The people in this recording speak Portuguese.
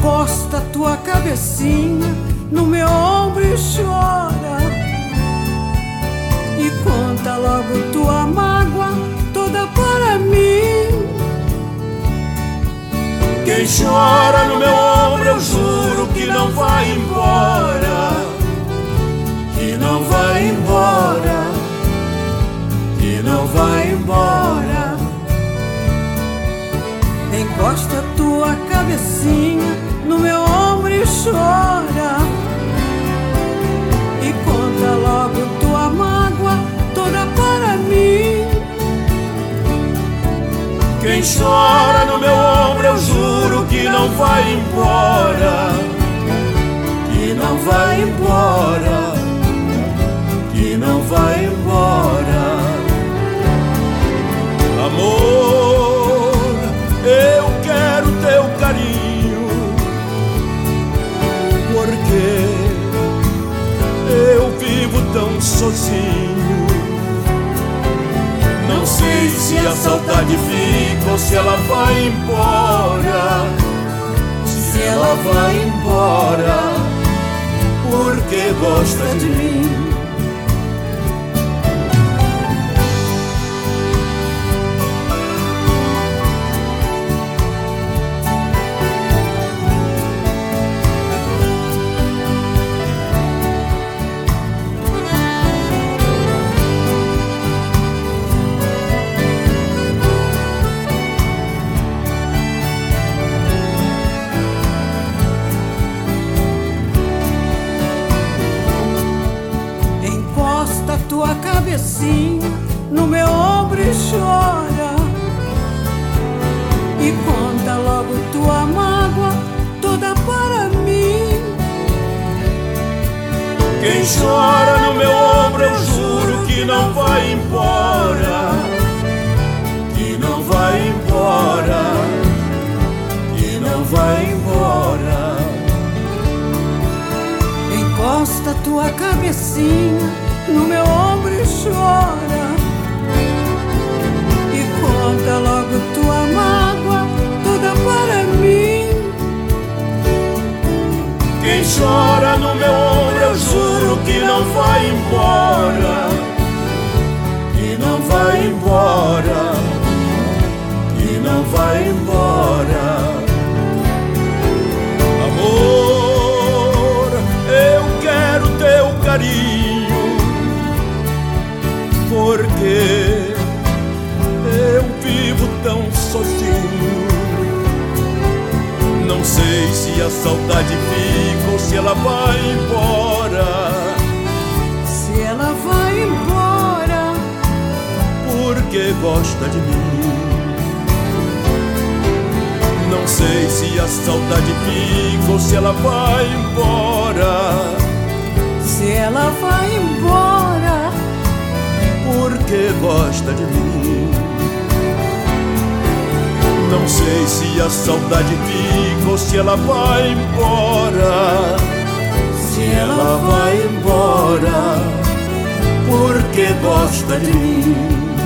Encosta tua cabecinha no meu ombro e chora, e conta logo tua mágoa toda para mim. Quem chora no meu ombro, eu juro que não vai embora, que não vai embora, que não vai embora. Encosta tua cabecinha no meu ombro e chora, e conta logo tua mágoa toda para mim. Quem chora no meu ombro, eu juro que não vai embora, que não vai embora, que não vai embora. Amor, eu quero teu carinho, porque eu vivo tão sozinho. Não sei se a saudade fica ou se ela vai embora, se ela vai embora, porque gosta de mim. Tua cabecinha no meu ombro e chora, e conta logo tua mágoa toda para mim. Quem chora no meu ombro, eu juro que não vai embora, que não vai embora, que não vai embora. Encosta tua cabecinha no meu ombro e chora, e conta logo tua mágoa toda para mim. Quem chora no meu ombro, eu juro que não vai embora, que não vai embora, que não vai embora. Amor, eu quero teu carinho, porque eu vivo tão sozinho. Não sei se a saudade fica ou se ela vai embora, se ela vai embora, porque gosta de mim. Não sei se a saudade fica ou se ela vai embora, se ela vai embora, porque gosta de mim. Não sei se a saudade fica ou se ela vai embora, se ela vai embora, porque gosta de mim.